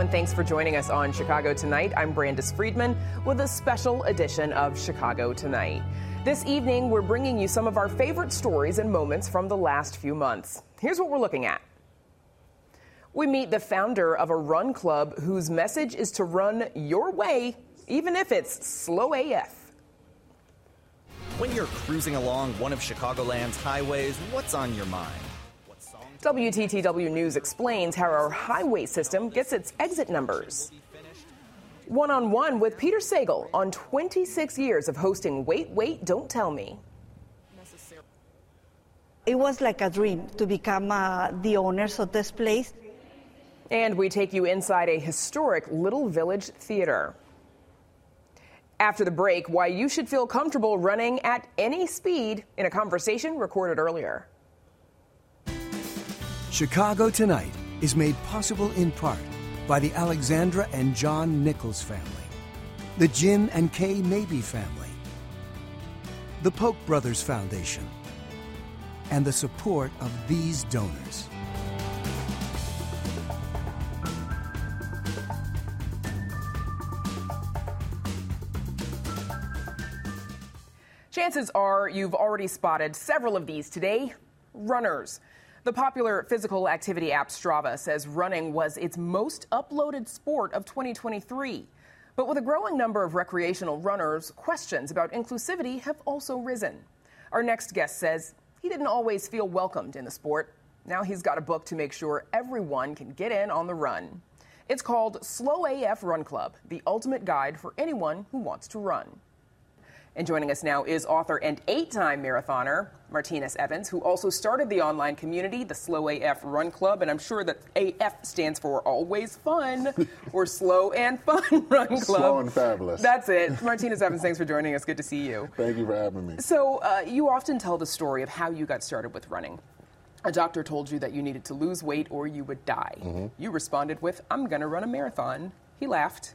everyone. Thanks for joining us on Chicago Tonight. I'm Brandis Friedman with a special edition of Chicago Tonight. This evening, we're bringing you some of our favorite stories and moments from the last few months. Here's what we're looking at. We meet the founder of a run club whose message is to run your way, even if it's slow AF. When you're cruising along one of Chicagoland's highways, what's on your mind? WTTW News explains how our highway system gets its exit numbers. One-on-one with Peter Sagal on 26 years of hosting Wait, Wait, Don't Tell Me. It was like a dream to become the owners of this place. And we take you inside a historic Little Village theater. After the break, why you should feel comfortable running at any speed in a conversation recorded earlier. Chicago Tonight is made possible in part by the Alexandra and John Nichols family, the Jim and Kay Mabey family, the Polk Brothers Foundation, and the support of these donors. Chances are you've already spotted several of these today. Runners. The popular physical activity app Strava says running was its most uploaded sport of 2023. But with a growing number of recreational runners, questions about inclusivity have also risen. Our next guest says he didn't always feel welcomed in the sport. Now he's got a book to make sure everyone can get in on the run. It's called Slow AF Run Club, the ultimate guide for anyone who wants to run. And joining us now is author and 8-time marathoner Martinez Evans, who also started the online community, the Slow AF Run Club. And I'm sure that AF stands for Always Fun or Slow and Fun Run Club. Slow and fabulous. That's it. Martinez Evans, thanks for joining us. Good to see you. Thank you for having me. So you often tell the story of how you got started with running. A doctor told you that you needed to lose weight or you would die. Mm-hmm. You responded with, I'm going to run a marathon. He laughed.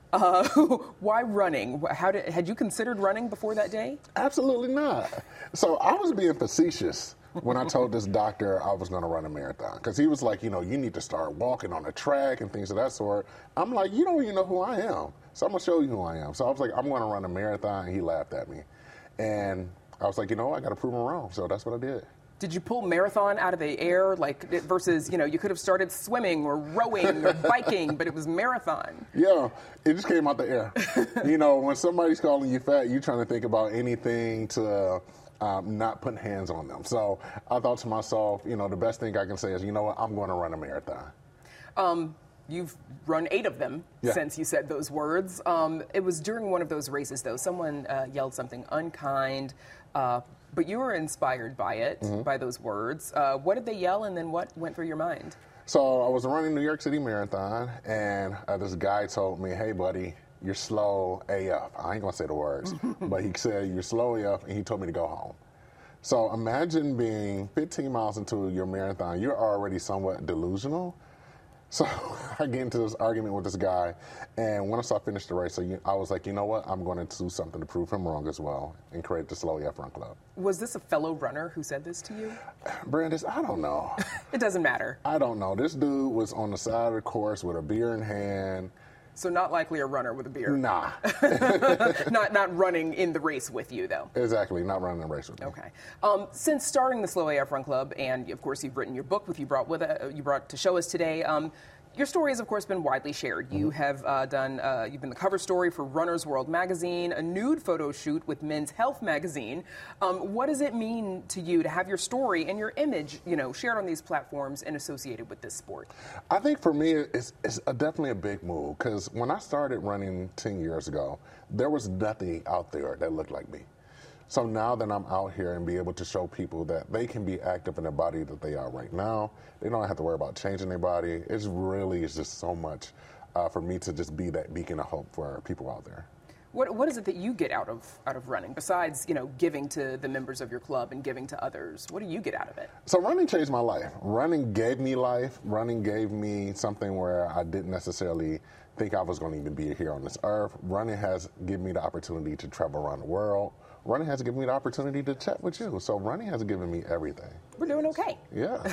Why running? Had you considered running before that day? Absolutely not. So I was being facetious when I told this doctor I was going to run a marathon, because he was like, you need to start walking on the track and things of that sort. I'm like, you don't even know who I am, so I'm going to show you who I am. So I was like, I'm going to run a marathon, and he laughed at me. And I was like, I got to prove him wrong, so that's what I did. Did you pull marathon out of the air, versus, you could have started swimming or rowing or biking, but it was marathon? Yeah, it just came out the air. When somebody's calling you fat, you're trying to think about anything to not put hands on them. So I thought to myself, the best thing I can say is, what, I'm going to run a marathon. You've run 8 of them since you said those words. It was during one of those races, though. Someone yelled something unkind, but you were inspired by it, by those words. What did they yell, and then what went through your mind? So I was running New York City Marathon, and this guy told me, hey, buddy, you're slow AF. I ain't going to say the words, but he said, you're slow AF, and he told me to go home. So imagine being 15 miles into your marathon. You're already somewhat delusional. So I get into this argument with this guy, and once I finished the race, I was like, you know what, I'm going to do something to prove him wrong as well and create the Slow AF Run Club. Was this a fellow runner who said this to you? Brandis, I don't know. It doesn't matter. I don't know. This dude was on the side of the course with a beer in hand. So not likely a runner with a beer. Nah. not running in the race with you, though. Exactly, not running the race with me. Okay. Since starting the Slow AF Run Club, and of course you've written your book, which you brought to show us today. Your story has, of course, been widely shared. You have you've been the cover story for Runner's World magazine, a nude photo shoot with Men's Health magazine. What does it mean to you to have your story and your image, shared on these platforms and associated with this sport? I think for me, it's definitely a big move, because when I started running 10 years ago, there was nothing out there that looked like me. So now that I'm out here and be able to show people that they can be active in the body that they are right now, they don't have to worry about changing their body. It's just so much for me to just be that beacon of hope for people out there. What is it that you get out of running, besides, giving to the members of your club and giving to others? What do you get out of it? So running changed my life. Running gave me life. Running gave me something where I didn't necessarily think I was going to even be here on this earth. Running has given me the opportunity to travel around the world. Running has given me the opportunity to chat with you. So running has given me everything. We're doing okay. Yeah.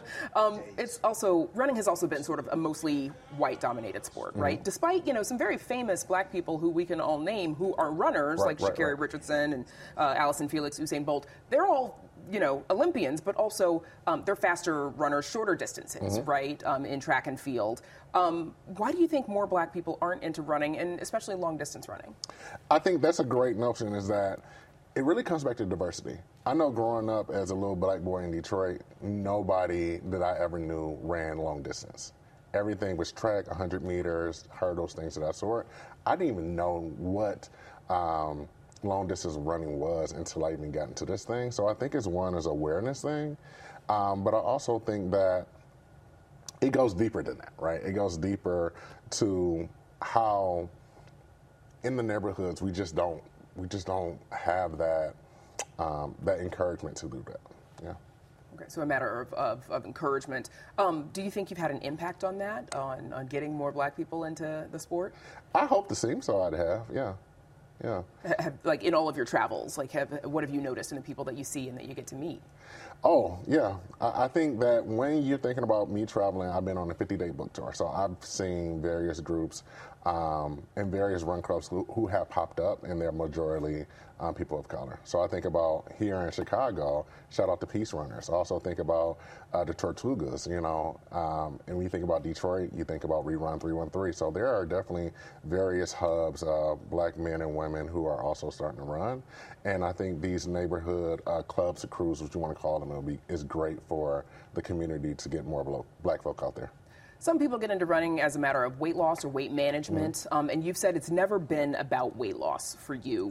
Running has also been sort of a mostly white-dominated sport, right? Despite, some very famous black people who we can all name who are runners, like Sha'Carri Richardson and Allison Felix, Usain Bolt. They're all, Olympians, but also they're faster runners, shorter distances, right, in track and field. Why do you think more black people aren't into running, and especially long-distance running? I think that's a great notion, is that it really comes back to diversity. I know growing up as a little black boy in Detroit, nobody that I ever knew ran long distance. Everything was track, 100 meters, hurdles, things of that sort. I didn't even know what long distance running was until I even got into this thing. So I think it's one is awareness thing, but I also think that it goes deeper than that, right? It goes deeper to how in the neighborhoods we just don't have that that encouragement to do that. Yeah. Okay, so a matter of encouragement. Do you think you've had an impact on that, on getting more black people into the sport? I hope the same, so I'd have, yeah. Yeah. Like in all of your travels, what have you noticed in the people that you see and that you get to meet? Oh, yeah. I think that when you're thinking about me traveling, I've been on a 50-day book tour. So I've seen various groups and various run clubs who have popped up, and they're majority people of color. So I think about here in Chicago, shout out to Peace Runners. I also think about the Tortugas, and when you think about Detroit, you think about Rerun 313. So there are definitely various hubs of black men and women who are also starting to run. And I think these neighborhood clubs or crews, what you want to call them, is great for the community to get more black folk out there. Some people get into running as a matter of weight loss or weight management, and you've said it's never been about weight loss for you.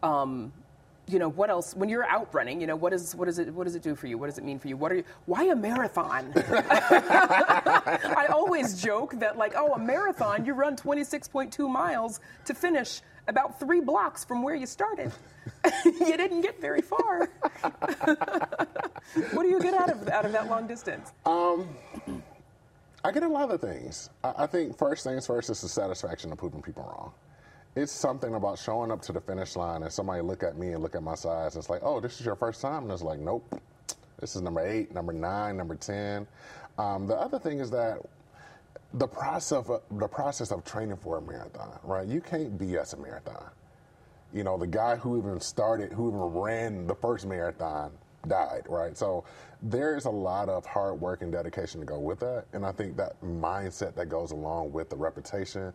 What else? When you're out running, what does it do for you? What does it mean for you? Why a marathon? I always joke that a marathon, you run 26.2 miles to finish about 3 blocks from where you started. You didn't get very far. What do you get out of that long distance? I get a lot of things. I think first things first is the satisfaction of proving people wrong. It's something about showing up to the finish line and somebody look at me and look at my size. And it's like, oh, this is your first time? And it's like, nope. This is number 8, number 9, number 10. The other thing is that the process of training for a marathon, right? You can't BS a marathon. The guy who even ran the first marathon died, right? So there's a lot of hard work and dedication to go with that, and I think that mindset that goes along with the repetition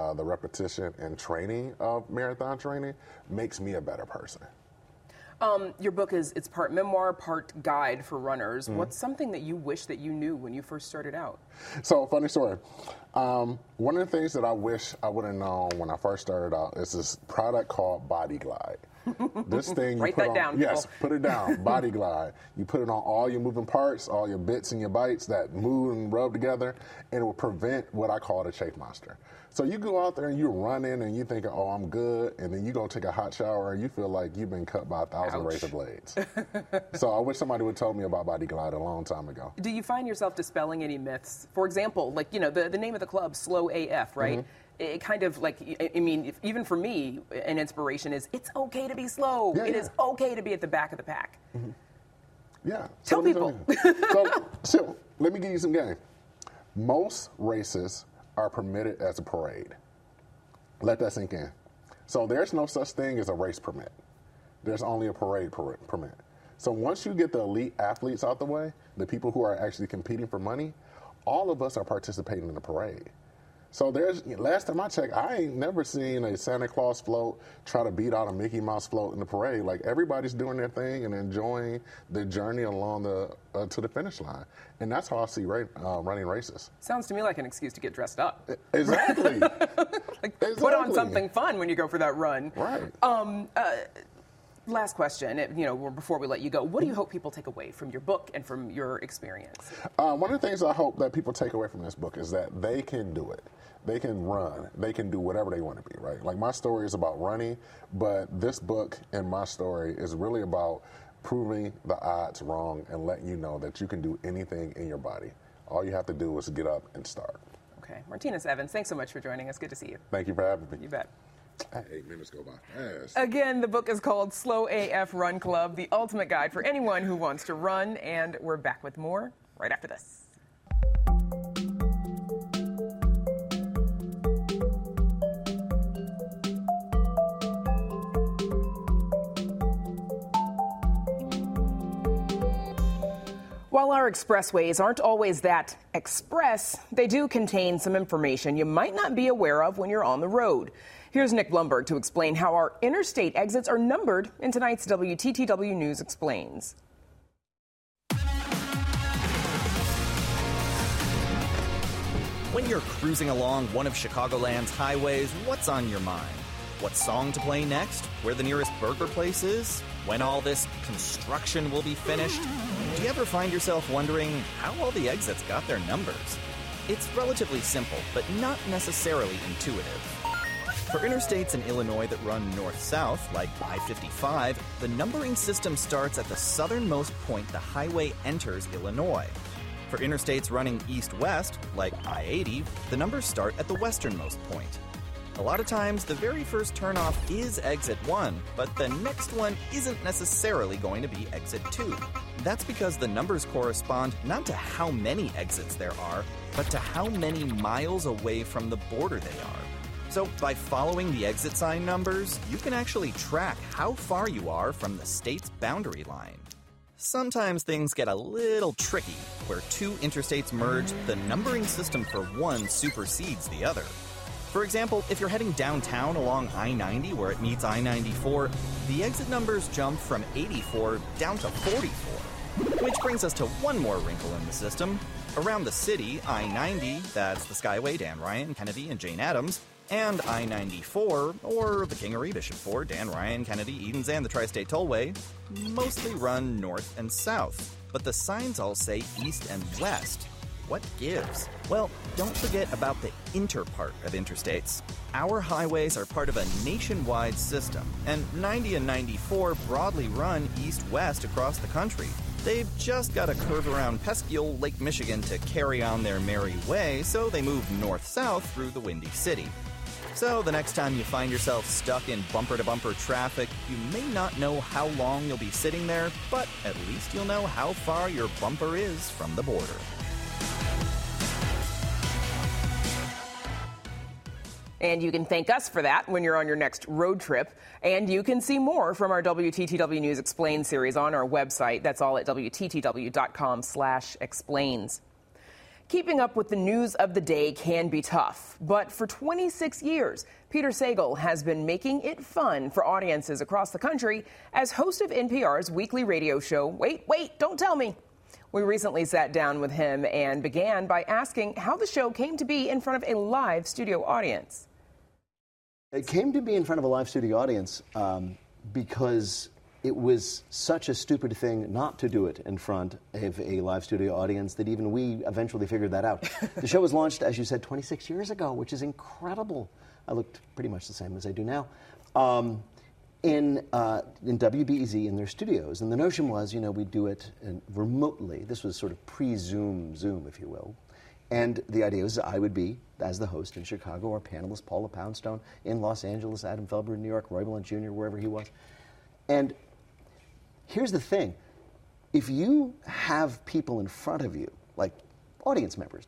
and training of marathon training makes me a better person. Your book it's part memoir, part guide for runners. What's something that you wish that you knew when you first started out? So, funny story. One of the things that I wish I would have known when I first started out is this product called Body Glide. This thing, write that down. Yes, put it down. Body Glide. You put it on all your moving parts, all your bits and your bites that move and rub together, and it will prevent what I call the chafe monster. So you go out there and you're running and you thinking, oh, I'm good, and then you go take a hot shower and you feel like you've been cut by 1,000 razor blades. So I wish somebody would have told me about Body Glide a long time ago. Do you find yourself dispelling any myths? For example, the name of the club, Slow AF, right? It kind of even for me, an inspiration is it's okay to be slow. It is okay to be at the back of the pack. Yeah. Tell people. So let me give you some game. Most races are permitted as a parade. Let that sink in. So there's no such thing as a race permit. There's only a parade permit. So once you get the elite athletes out the way, the people who are actually competing for money, all of us are participating in the parade. So last time I checked, I ain't never seen a Santa Claus float try to beat out a Mickey Mouse float in the parade. Like, everybody's doing their thing and enjoying the journey along to the finish line. And that's how I see running races. Sounds to me like an excuse to get dressed up. Exactly. Put on something fun when you go for that run. Right. Last question, before we let you go, what do you hope people take away from your book and from your experience? One of the things I hope that people take away from this book is that they can do it. They can run. They can do whatever they want to be, right? Like, my story is about running, but this book and my story is really about proving the odds wrong and letting you know that you can do anything in your body. All you have to do is get up and start. Okay. Martinez Evans, thanks so much for joining us. Good to see you. Thank you for having me. You bet. 8 minutes go by fast. Again, the book is called Slow AF Run Club, the ultimate guide for anyone who wants to run. And we're back with more right after this. While our expressways aren't always that express, they do contain some information you might not be aware of when you're on the road. Here's Nick Blumberg to explain how our interstate exits are numbered in tonight's WTTW News Explains. When you're cruising along one of Chicagoland's highways, what's on your mind? What song to play next? Where the nearest burger place is? When all this construction will be finished? Do you ever find yourself wondering how all the exits got their numbers? It's relatively simple, but not necessarily intuitive. For interstates in Illinois that run north-south, like I-55, the numbering system starts at the southernmost point the highway enters Illinois. For interstates running east-west, like I-80, the numbers start at the westernmost point. A lot of times, the very first turnoff is exit 1, but the next one isn't necessarily going to be exit 2. That's because the numbers correspond not to how many exits there are, but to how many miles away from the border they are. So by following the exit sign numbers, you can actually track how far you are from the state's boundary line. Sometimes things get a little tricky. Where two interstates merge, the numbering system for one supersedes the other. For example, if you're heading downtown along I-90 where it meets I-94, the exit numbers jump from 84 down to 44. Which brings us to one more wrinkle in the system. Around the city, I-90, that's the Skyway, Dan Ryan, Kennedy, and Jane Addams, and I-94, or the Kingery, Bishop Ford, Dan Ryan, Kennedy, Edens, and the Tri-State Tollway, mostly run north and south. But the signs all say east and west. What gives? Well, don't forget about the inter part of interstates. Our highways are part of a nationwide system, and 90 and 94 broadly run east-west across the country. They've just got to curve around pesky old Lake Michigan to carry on their merry way, so they move north-south through the Windy City. So the next time you find yourself stuck in bumper-to-bumper traffic, you may not know how long you'll be sitting there, but at least you'll know how far your bumper is from the border. And you can thank us for that when you're on your next road trip. And you can see more from our WTTW News Explained series on our website. That's all at WTTW.com/explains. Keeping up with the news of the day can be tough. But for 26 years, Peter Sagal has been making it fun for audiences across the country as host of NPR's weekly radio show, Wait, Don't Tell Me. We recently sat down with him and began by asking how the show came to be in front of a live studio audience. It came to be in front of a live studio audience because it was such a stupid thing not to do it in front of a live studio audience that even we eventually figured that out. The show was launched, as you said, 26 years ago, which is incredible. I looked pretty much the same as I do now. In WBEZ in their studios. And the notion was, we'd do it remotely. This was sort of pre-Zoom, if you will. And the idea was I would be, as the host in Chicago, our panelist, Paula Poundstone, in Los Angeles, Adam Felber in New York, Roy Blunt Jr., wherever he was. And here's the thing. If you have people in front of you, like audience members,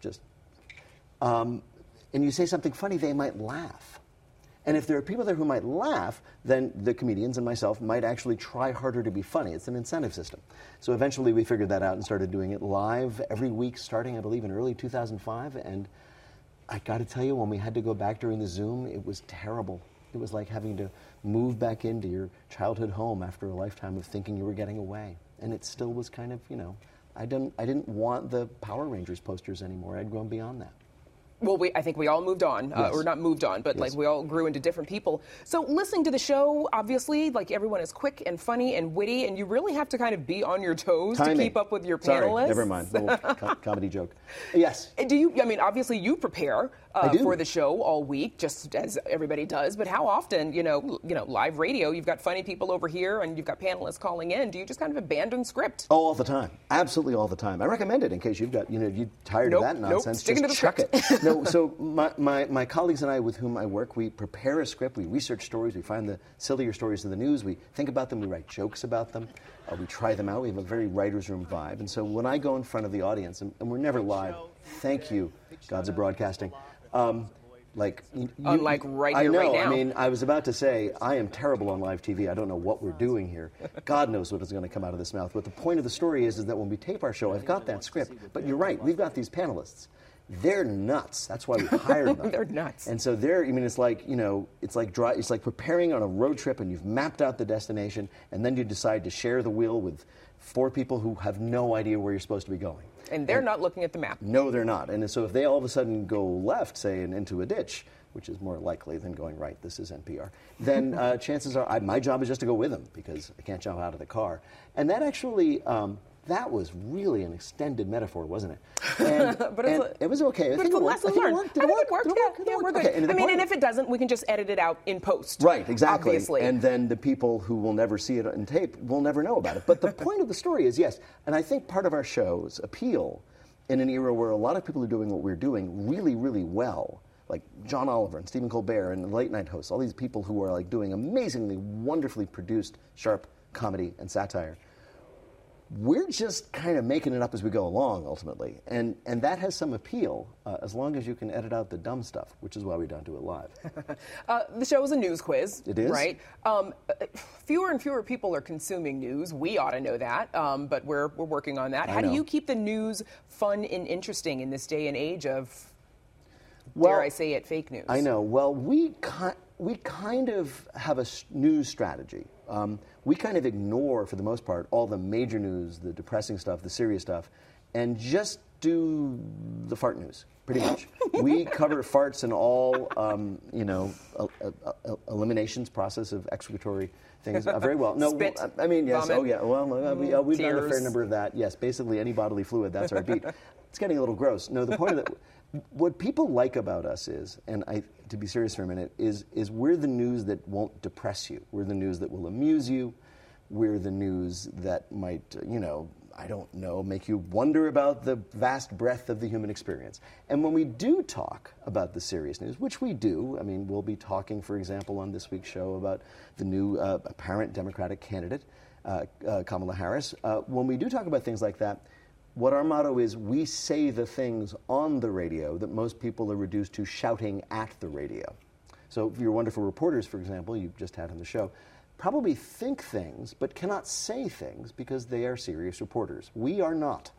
and you say something funny, they might laugh. And if there are people there who might laugh, then the comedians and myself might actually try harder to be funny. It's an incentive system. So eventually we figured that out and started doing it live every week, starting, I believe, in early 2005. And I got to tell you, when we had to go back during the Zoom, it was terrible. It was like having to move back into your childhood home after a lifetime of thinking you were getting away. And it still was kind of, I didn't want the Power Rangers posters anymore. I'd grown beyond that. Well, I think we all moved on, yes. Or not moved on, but yes. We all grew into different people. So listening to the show, obviously, everyone is quick and funny and witty, and you really have to kind of be on your toes to keep up with your panelists. Sorry, never mind. Little comedy joke. Yes. Do you? Obviously, you prepare. for the show all week, just as everybody does. But how often, live radio, you've got funny people over here and you've got panelists calling in. Do you just kind of abandon script? Oh, all the time. Absolutely all the time. I recommend it in case you've got, you're tired of that nonsense. Sticking just to the chuck it. No, so my colleagues and I with whom I work, we prepare a script, we research stories, we find the sillier stories in the news, we think about them, we write jokes about them, we try them out. We have a very writer's room vibe. And so when I go in front of the audience, and we're never live, thank you, gods of broadcasting. Unlike right I here, know, right now. I mean, I was about to say, I am terrible on live TV. I don't know what we're doing here. God knows what is going to come out of this mouth. But the point of the story is that when we tape our show, I've got that script. But you're right, we've got these panelists. They're nuts. That's why we hired them. They're nuts. And so it's like, it's like preparing on a road trip and you've mapped out the destination and then you decide to share the wheel with 4 people who have no idea where you're supposed to be going. And they're not looking at the map. No, they're not. And so if they all of a sudden go left, say, and into a ditch, which is more likely than going right, this is NPR, then chances are my job is just to go with them because I can't jump out of the car. And that actually, that was really an extended metaphor, wasn't it? And, but it was okay. But it's a lesson learned. I think it worked. Yeah, we're good. Okay, and if it doesn't, we can just edit it out in post. Right, exactly. Obviously. And then the people who will never see it on tape will never know about it. But the point of the story is, yes, and I think part of our show's appeal in an era where a lot of people are doing what we're doing really, really well, like John Oliver and Stephen Colbert and the late night hosts, all these people who are like doing amazingly, wonderfully produced, sharp comedy and satire. We're just kind of making it up as we go along, ultimately. And that has some appeal, as long as you can edit out the dumb stuff, which is why we don't do it live. The show is a news quiz. It is? Right? Fewer and fewer people are consuming news. We ought to know that, but we're working on that. How do you keep the news fun and interesting in this day and age of, dare I say it, fake news? I know. Well, we kind of have a news strategy. We kind of ignore, for the most part, all the major news, the depressing stuff, the serious stuff, and just do the fart news, pretty much. We cover farts and all, eliminations, process of excretory things very well. No, Spit, I mean, yes, vomit, oh yeah, well, we've done a fair tears. number of that. Yes, basically any bodily fluid, that's our beat. It's getting a little gross. No, the point of it, what people like about us is, and to be serious for a minute, is we're the news that won't depress you. We're the news that will amuse you. We're the news that might, I don't know, make you wonder about the vast breadth of the human experience. And when we do talk about the serious news, which we do, I mean, we'll be talking, for example, on this week's show about the new apparent Democratic candidate, Kamala Harris. When we do talk about things like that, what our motto is, we say the things on the radio that most people are reduced to shouting at the radio. So your wonderful reporters, for example, you just had on the show, probably think things but cannot say things because they are serious reporters. We are not.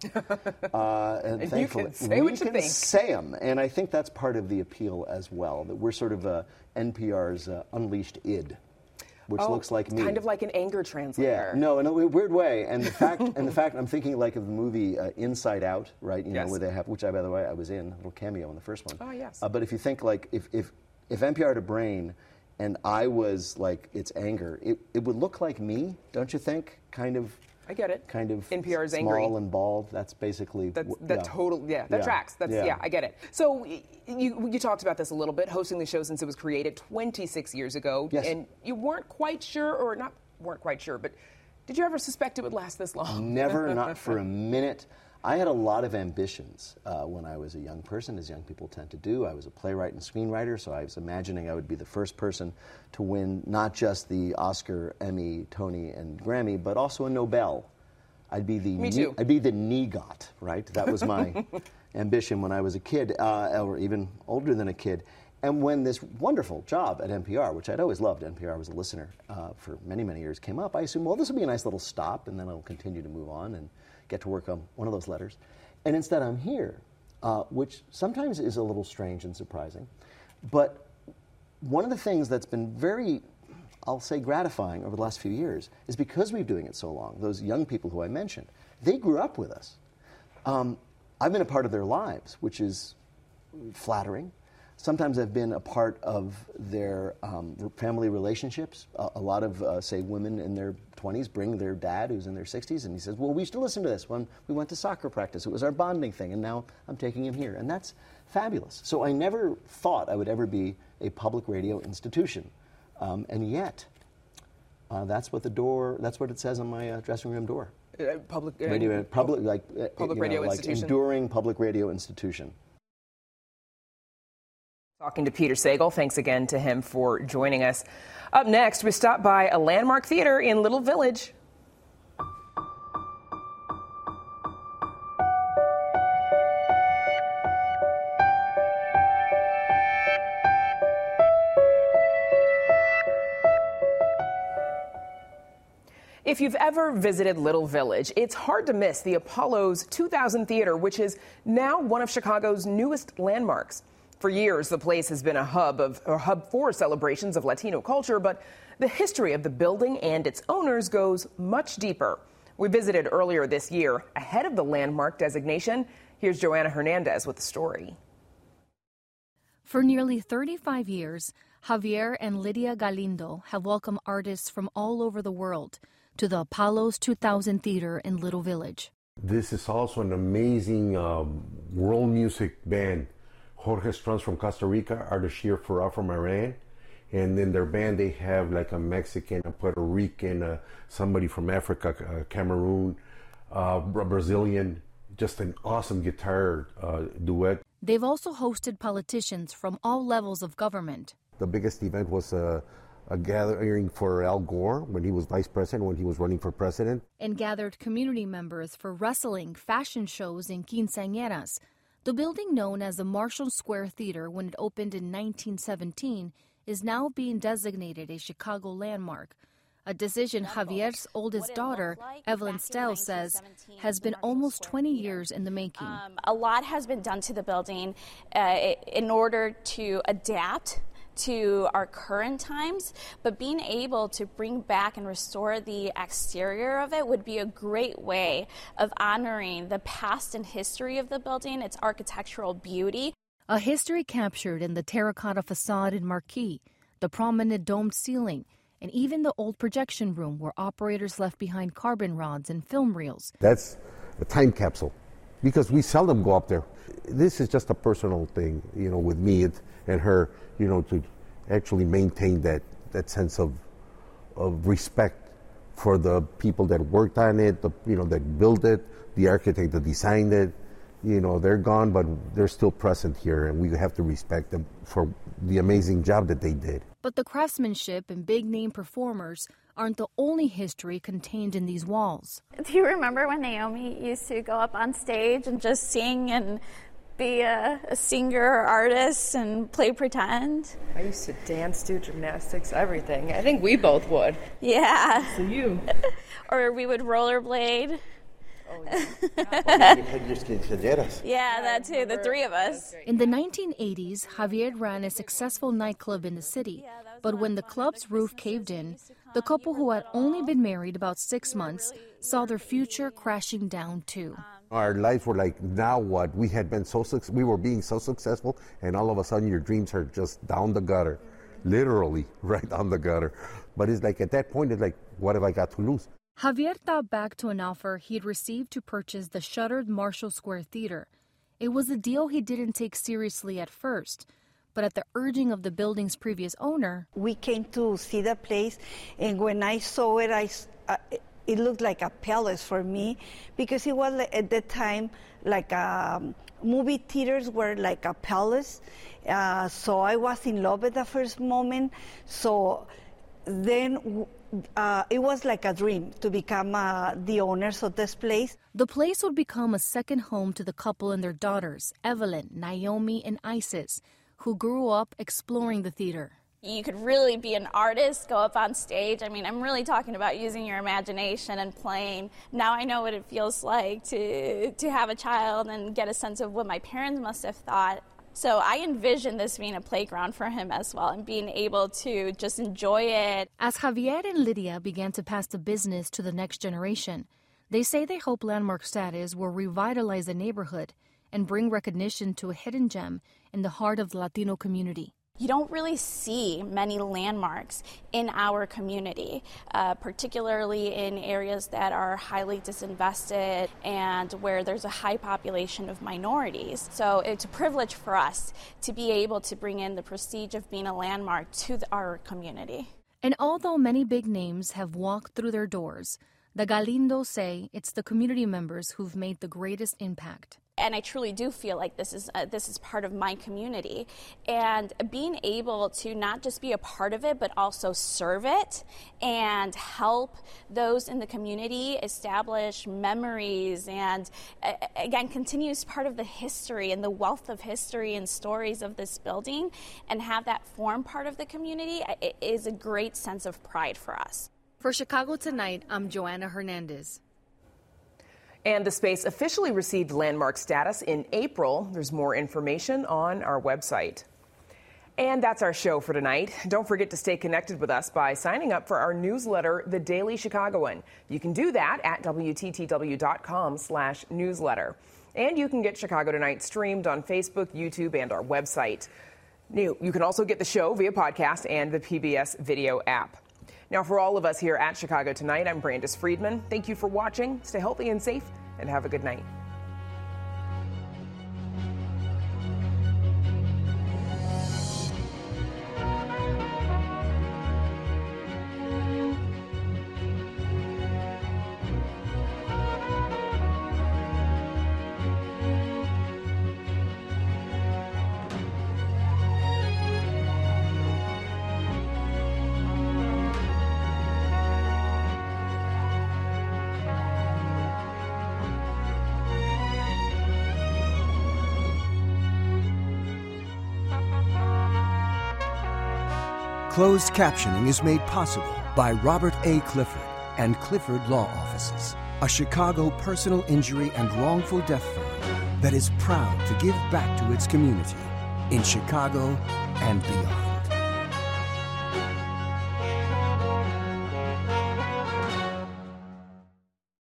And thankfully, you can say what you think. Say them. And I think that's part of the appeal as well, that we're sort of NPR's unleashed id, which looks like me. Kind of like an anger translator. Yeah, no, in a weird way. And the fact, I'm thinking like of the movie Inside Out, right? You know, where they have, which by the way, I was in, a little cameo in the first one. Oh, yes. But if you think like, if NPR had a brain and I was like its anger, it would look like me, don't you think? Kind of. I get it. Kind of NPR's small angry. And bald. That's basically. That tracks. I get it. So you talked about this a little bit, hosting the show since it was created 26 years ago. Yes. And you weren't quite sure, or not weren't quite sure, but did you ever suspect it would last this long? Never, not for a minute. I had a lot of ambitions when I was a young person, as young people tend to do. I was a playwright and screenwriter, so I was imagining I would be the first person to win not just the Oscar, Emmy, Tony, and Grammy, but also a Nobel. I'd be the NEGOT, right? That was my ambition when I was a kid, or even older than a kid. And when this wonderful job at NPR, which I'd always loved, NPR was a listener for many, many years, came up, I assumed, well, this will be a nice little stop, and then I'll continue to move on and get to work on one of those letters. And instead I'm here, which sometimes is a little strange and surprising. But one of the things that's been very, I'll say, gratifying over the last few years is because we've been doing it so long, those young people who I mentioned, they grew up with us. I've been a part of their lives, which is flattering. Sometimes I've been a part of their family relationships. A lot of, say, women in their 20s bring their dad, who's in their 60s, and he says, well, we used to listen to this when we went to soccer practice. It was our bonding thing, and now I'm taking him here. And that's fabulous. So I never thought I would ever be a public radio institution. And yet, that's what it says on my dressing room door. Public radio institution. Enduring public radio institution. Talking to Peter Sagal. Thanks again to him for joining us. Up next, we stop by a landmark theater in Little Village. If you've ever visited Little Village, it's hard to miss the Apollo's 2000 Theater, which is now one of Chicago's newest landmarks. For years, the place has been a hub for celebrations of Latino culture, but the history of the building and its owners goes much deeper. We visited earlier this year ahead of the landmark designation. Here's Joanna Hernandez with the story. For nearly 35 years, Javier and Lydia Galindo have welcomed artists from all over the world to the Apollo's 2000 Theater in Little Village. This is also an amazing world music band. Jorge Strunz from Costa Rica, Ardashir Farah from Iran, and in their band they have like a Mexican, a Puerto Rican, somebody from Africa, Cameroon, Brazilian, just an awesome guitar duet. They've also hosted politicians from all levels of government. The biggest event was a gathering for Al Gore when he was vice president, when he was running for president. And gathered community members for wrestling, fashion shows, and quinceañeras. The building known as the Marshall Square Theater when it opened in 1917 is now being designated a Chicago landmark, a decision Javier's oldest daughter, Evelyn Stell, says has been almost 20 years in the making. A lot has been done to the building in order to adapt to our current times, but being able to bring back and restore the exterior of it would be a great way of honoring the past and history of the building, its architectural beauty. A history captured in the terracotta facade and marquee, the prominent domed ceiling, and even the old projection room where operators left behind carbon rods and film reels. That's a time capsule because we seldom go up there. This is just a personal thing, with me and her, to actually maintain that sense of respect for the people that worked on it, that built it, the architect that designed it. They're gone, but they're still present here, and we have to respect them for the amazing job that they did. But the craftsmanship and big-name performers aren't the only history contained in these walls. Do you remember when Naomi used to go up on stage and just sing and be a singer or artist and play pretend? I used to dance, do gymnastics, everything. I think we both would. Yeah. So you. Or we would rollerblade. Oh, yeah. Yeah, that too, the three of us. In the 1980s, Javier ran a successful nightclub in the city, but when the club's roof caved in, the couple who had only been married about 6 months saw their future crashing down too. Our lives were like, now what? We were being so successful, and all of a sudden your dreams are just down the gutter, literally right down the gutter. But it's like at that point, it's like, what have I got to lose? Javier thought back to an offer he'd received to purchase the shuttered Marshall Square Theater. It was a deal he didn't take seriously at first, but at the urging of the building's previous owner. We came to see the place, and when I saw it, it looked like a palace for me, because it was at the time like movie theaters were like a palace. So I was in love at the first moment. So then it was like a dream to become the owners of this place. The place would become a second home to the couple and their daughters, Evelyn, Naomi, and Isis, who grew up exploring the theater. You could really be an artist, go up on stage. I mean, I'm really talking about using your imagination and playing. Now I know what it feels like to have a child and get a sense of what my parents must have thought. So I envision this being a playground for him as well and being able to just enjoy it. As Javier and Lydia began to pass the business to the next generation, they say they hope landmark status will revitalize the neighborhood and bring recognition to a hidden gem in the heart of the Latino community. You don't really see many landmarks in our community, particularly in areas that are highly disinvested and where there's a high population of minorities. So it's a privilege for us to be able to bring in the prestige of being a landmark to our community. And although many big names have walked through their doors, the Galindos say it's the community members who've made the greatest impact. And I truly do feel like this is part of my community. And being able to not just be a part of it, but also serve it and help those in the community establish memories and, again, continues part of the history and the wealth of history and stories of this building, and have that form part of the community, it is a great sense of pride for us. For Chicago Tonight, I'm Joanna Hernandez. And the space officially received landmark status in April. There's more information on our website. And that's our show for tonight. Don't forget to stay connected with us by signing up for our newsletter, The Daily Chicagoan. You can do that at WTTW.com/newsletter. And you can get Chicago Tonight streamed on Facebook, YouTube, and our website. You can also get the show via podcast and the PBS video app. Now, for all of us here at Chicago Tonight, I'm Brandis Friedman. Thank you for watching. Stay healthy and safe, and have a good night. Closed captioning is made possible by Robert A. Clifford and Clifford Law Offices, a Chicago personal injury and wrongful death firm that is proud to give back to its community in Chicago and beyond.